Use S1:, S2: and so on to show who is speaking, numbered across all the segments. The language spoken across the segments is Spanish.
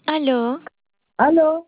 S1: Aló,
S2: Aló,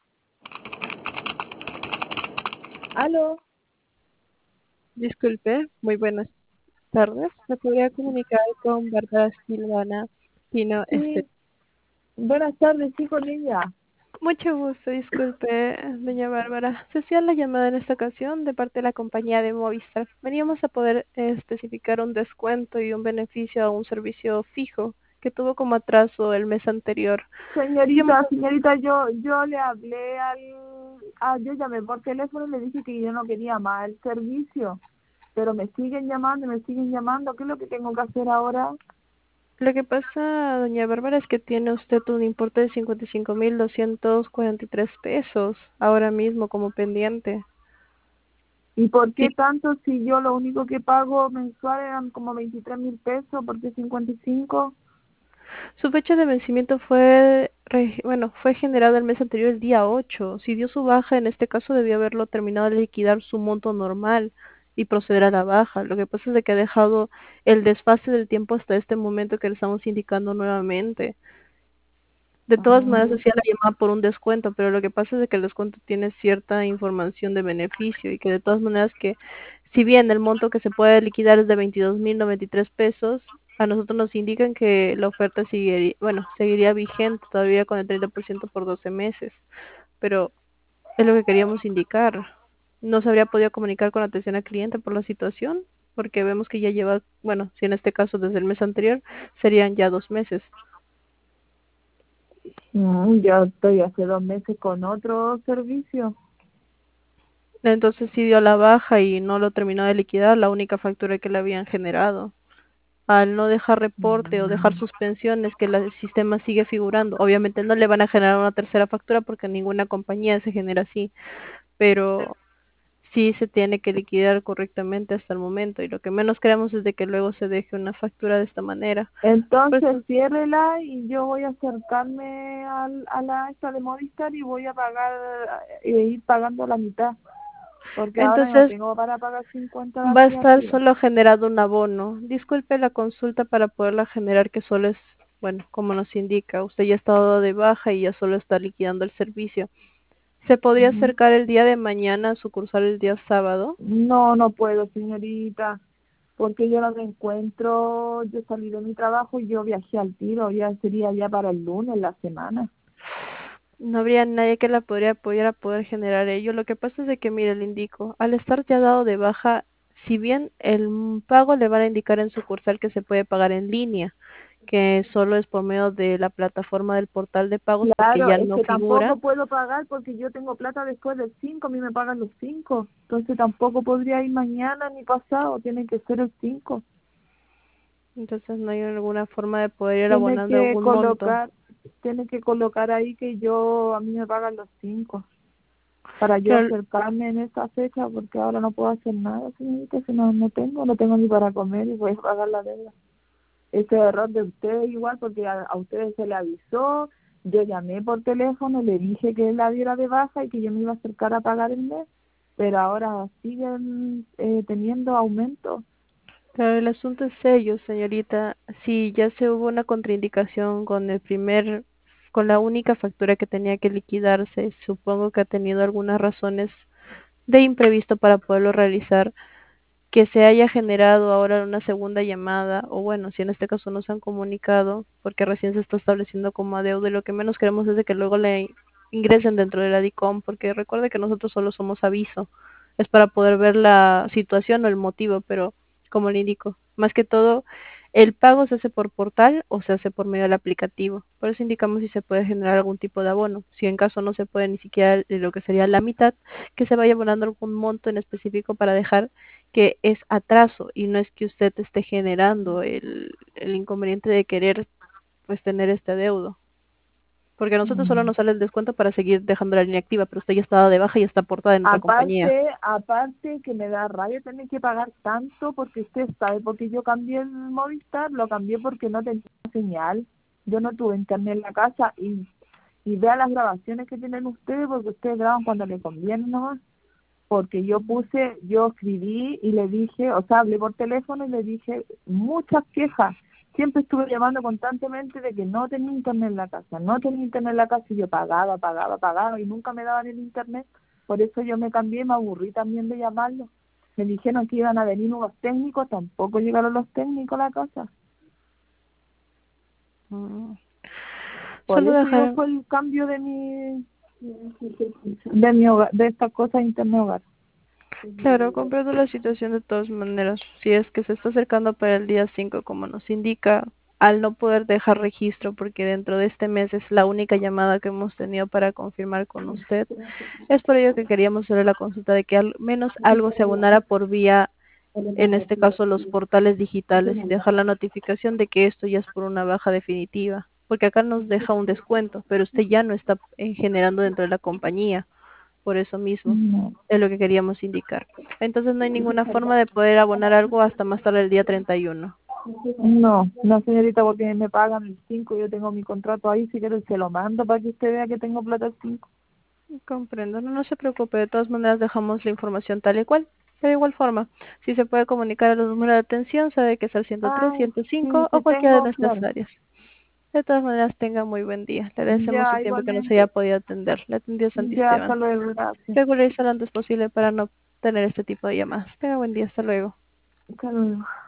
S2: aló.
S3: Disculpe, muy buenas tardes. ¿Me podría comunicar con Bárbara Silvana Pino
S2: Sí, buenas tardes, sí, con ella.
S3: Mucho gusto, disculpe, doña Bárbara. Se hacía la llamada en esta ocasión de parte de la compañía de Movistar. Veníamos a poder especificar un descuento y un beneficio a un servicio fijo que tuvo como atraso el mes anterior. Quisiéramos
S2: Señorita, yo le hablé yo llamé por teléfono y le dije que yo no quería más el servicio, pero me siguen llamando. ¿Qué es lo que tengo que hacer ahora?
S3: Lo que pasa, doña Bárbara, es que tiene usted un importe de 55.243 pesos ahora mismo como pendiente.
S2: ¿Y por
S3: Sí.
S2: qué tanto si yo lo único que pago mensual eran como 23.000 pesos? ¿Por qué 55?
S3: Su fecha de vencimiento fue generada el mes anterior, el día 8. Si dio su baja, en este caso debió haberlo terminado de liquidar su monto normal y proceder a la baja. Lo que pasa es de que ha dejado el desfase del tiempo hasta este momento que le estamos indicando nuevamente. De todas maneras,
S2: Ah,
S3: decía la llamada por un descuento, pero lo que pasa es de que el descuento tiene cierta información de beneficio y que de todas maneras que, si bien el monto que se puede liquidar es de 22.093 pesos, a nosotros nos indican que la oferta seguiría, bueno, seguiría vigente todavía con el 30% por 12 meses, pero es lo que queríamos indicar. No se habría podido comunicar con atención al cliente por la situación, porque vemos que ya lleva, bueno, si en este caso desde el mes anterior, serían ya 2 meses.
S2: yo estoy hace 2 meses con otro servicio.
S3: Entonces sí dio la baja y no lo terminó de liquidar, la única factura que le habían generado. Al no dejar reporte o dejar
S2: Mm.
S3: suspensiones que el sistema sigue figurando. Obviamente no le van a generar una tercera factura porque ninguna compañía se genera así, pero sí se tiene que liquidar correctamente hasta el momento y lo que menos queremos es de que luego se deje una factura de esta manera. Por
S2: Entonces
S3: eso,
S2: ciérrela y yo voy a acercarme a la esta de Movistar y voy a pagar, ir pagando la mitad, porque ahora no
S3: entonces
S2: tengo para pagar 50
S3: va a
S2: así al
S3: estar
S2: tiro.
S3: solo generado un abono. Disculpe la consulta para poderla generar, que solo es, bueno, como nos indica, usted ya está dado de baja y ya solo está liquidando el servicio. ¿Se podría
S2: Ujú.
S3: acercar el día de mañana a sucursal el día sábado?
S2: No, no puedo, señorita, porque yo no me encuentro, yo salí de mi trabajo y yo viajé al tiro, ya sería ya para el lunes, la semana.
S3: No habría nadie que la podría apoyar a poder generar ello. Lo que pasa es de que, mire, le indico, al estar ya dado de baja, si bien el pago le van a indicar en sucursal que se puede pagar en línea, que solo es por medio de la plataforma del portal de pagos porque
S2: Claro,
S3: ya
S2: es
S3: no
S2: que tampoco
S3: figura.
S2: puedo pagar porque yo tengo plata después del 5, a mí me pagan los 5, entonces tampoco podría ir mañana ni pasado, tiene que ser el 5.
S3: Entonces no hay alguna forma de poder ir
S2: Tiene
S3: abonando
S2: que
S3: algún monto.
S2: colocar, tiene que colocar ahí que a mí me pagan los 5 para yo
S3: Pero
S2: acercarme en esa fecha porque ahora no puedo hacer nada, señorita, si no tengo ni para comer y voy a pagar la deuda. Ese error de ustedes igual porque a ustedes se le avisó, yo llamé por teléfono, le dije que la diera de baja y que yo me iba a acercar a pagar el mes, pero ahora siguen teniendo aumento.
S3: claro, el asunto es serio, señorita. Si ya se hubo una contraindicación con con la única factura que tenía que liquidarse, supongo que ha tenido algunas razones de imprevisto para poderlo realizar, que se haya generado ahora una segunda llamada, o bueno, si en este caso no se han comunicado, porque recién se está estableciendo como adeudo, y lo que menos queremos es de que luego le ingresen dentro de la DICOM, porque recuerde que nosotros solo somos aviso, es para poder ver la situación o el motivo, pero como le indico, más que todo, el pago se hace por portal o se hace por medio del aplicativo. Por eso indicamos si se puede generar algún tipo de abono. Si en caso no se puede ni siquiera lo que sería la mitad, que se vaya abonando algún monto en específico para dejar que es atraso y no es que usted esté generando el inconveniente de querer pues tener este adeudo. Porque a nosotros solo
S2: Mm.
S3: nos sale el descuento para seguir dejando la línea activa, pero usted ya está dado de baja y está aportada en otra compañía.
S2: Aparte que me da rabia tener que pagar tanto porque usted sabe, porque yo cambié el Movistar, lo cambié porque no tenía señal, yo no tuve internet en la casa y vea las grabaciones que tienen ustedes porque ustedes graban cuando les conviene nomás, porque yo escribí y le dije, o sea, hablé por teléfono y le dije muchas quejas, siempre estuve llamando constantemente de que no tenía internet en la casa, no tenía internet en la casa, y yo pagaba, y nunca me daban el internet. Por eso yo me cambié, me aburrí también de llamarlo. Me dijeron que iban a venir unos técnicos, tampoco llegaron los técnicos a la casa.
S3: Mm.
S2: Por
S3: Solo
S2: eso yo
S3: dejar,
S2: fue el cambio de mi hogar, de estas cosas de internet hogar.
S3: claro, comprendo la situación de todas maneras. Si es que se está acercando para el día 5 como nos indica, al no poder dejar registro, porque dentro de este mes es la única llamada que hemos tenido para confirmar con usted, es por ello que queríamos hacer la consulta de que al menos algo se abonara por vía, en este caso, los portales digitales, y dejar la notificación de que esto ya es por una baja definitiva, porque acá nos deja un descuento, pero usted ya no está generando dentro de la compañía, por eso mismo
S2: No,
S3: es lo que queríamos indicar. Entonces no hay ninguna forma de poder abonar algo hasta más tarde el día 31.
S2: no, señorita, porque me pagan el 5, yo tengo mi contrato ahí, si quiere se lo mando para que usted vea que tengo plata el 5.
S3: Comprendo, no, no se preocupe, de todas maneras dejamos la información tal y cual. De igual forma, si se puede comunicar a los números de atención, sabe que es el 103,
S2: Ah,
S3: 105
S2: sí,
S3: o
S2: sí
S3: cualquiera de
S2: tengo,
S3: nuestras
S2: claro.
S3: áreas. De todas maneras, tenga muy buen día. Le agradecemos su
S2: Ya,
S3: tiempo que nos haya
S2: igualmente.
S3: podido atender. Le atendió
S2: Ya, hasta
S3: Santisteban.
S2: luego, gracias.
S3: Regulariza lo antes posible para no tener este tipo de llamadas. Tenga buen día, hasta luego.
S2: Hasta luego.